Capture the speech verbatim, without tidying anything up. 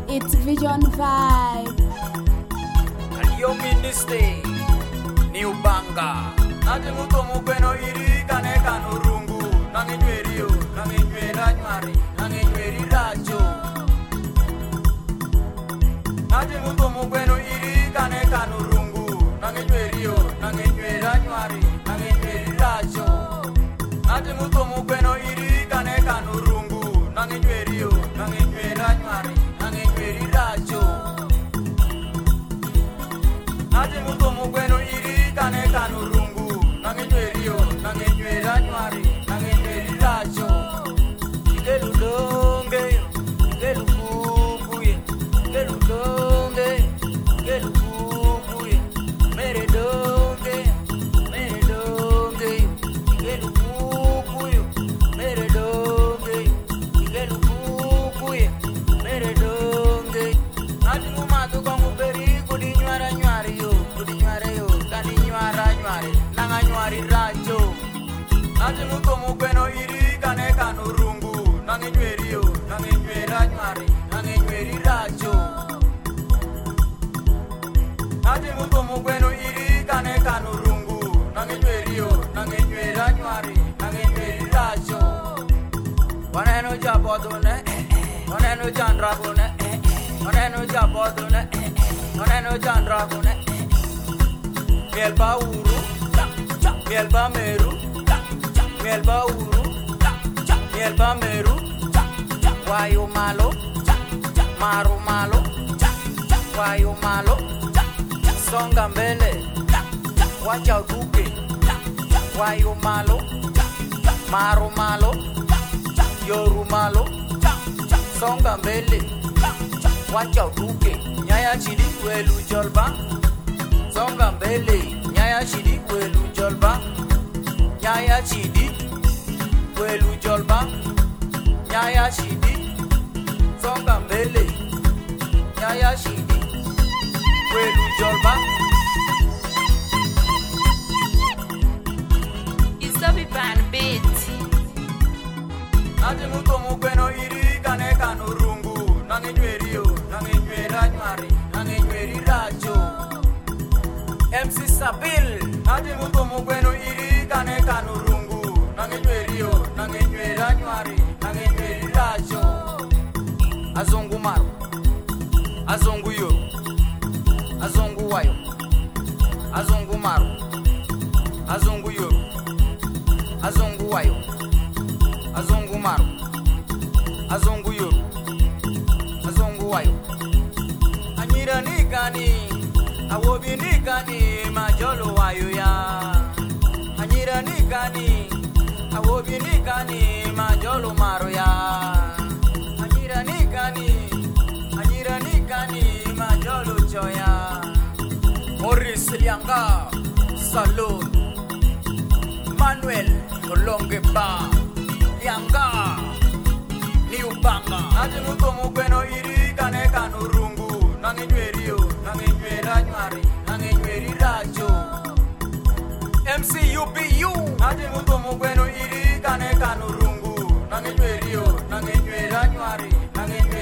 It's Vision Vibe. And your ministry, New Banga. Nati muto mukweno iri kane kanurungu. Nangi nwerio, nangi nwera nyari, nangi nweri rajo. Nati muto mukweno iri kane kanurungu. Nangi nwerio, nangi nwera nyari, nangi nweri rajo. Nati muto mukweno iri kane kanurungu. Nangi nwerio, nangi nwera nyari, nangi nweri rajo. Nati muto mukweno iri kane kanurungu. Nangi nwerio, nangi nwera nyari, nangi nweri rajo. Igelu donge, igelu kukuye, igelu donge, igelu kukuye. Mere donge, mere donge, igelu kukuye. Mere donge, igelu kukuye. Mere donge. Nati mumatu kongu peri kudi nyara nyari yo, kudi nyara yo, kani nyara nyari, nanga nyari rajo. Nati muto mukweno iri kane kanurungu. Nangi nweri yo, nangi nwera nyari, nangi nweri rajo. Nati muto mukweno iri kane kanurungu. Nangi nweri yo, nangi nwera nyari, nangi nweri rajo. Waneno jabodune, waneno jandragune, waneno jabodune, waneno jandragune. Mielba uru, mielba meru, mielba uru, mielba meru. Wayo malo, maru malo, wayo malo. Songa mbele, wacha utuke. Wayo malo, maru malo, yoru malo. Songa mbele, wacha utuke. Nyaya chidi kwelu jolba. Songa mbele, nyaya chidi kwelu jolba. Nyaya chidi kwelu jolba. Nyaya chidi. Songa mbele, nyaya chidi kwelu jolba. It's a Vipan beat. Nati muto mukweno iri kane kanurungu. Nangi nweri yo, nangi nwera nyari, nangi nweri rajo. M C Sabil. Nati muto mukweno iri kane kanurungu. Nangi nweri yo, nangi nwera nyari, nangi nweri rajo. Azungu maru, azungu yo, azungu wayo, azungu maru, azungu yo, azungu wayo, azungu maru, azungu yo, azungu wayo. Anyira nikani, awobi nikani, majolo wayo ya. Anyira nikani, awobi nikani, majolo maru ya. Anyira nikani, anyira nikani, majolo choya. Maurice Lianga, Salon, Manuel Olongeba, Lianga, New Banga. Nati muto mukweno iri kane kanurungu. Nangi nweri yo, nangi nwera nyari, nangi nweri rajo. M C U B U. Nati muto mukweno iri kane kanurungu. Nangi nweri yo, nangi nwera nyari, nangi nweri